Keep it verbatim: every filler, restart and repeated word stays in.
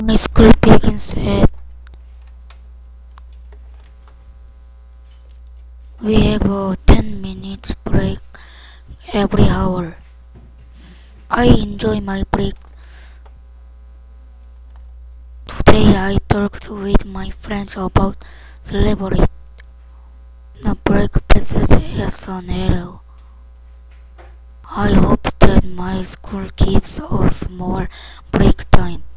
My school begins at we have a ten minutes break every hour. I enjoy my break. Today I talked with my friends about celebrity. The break passes as an arrow. I hope that my school gives us more break time.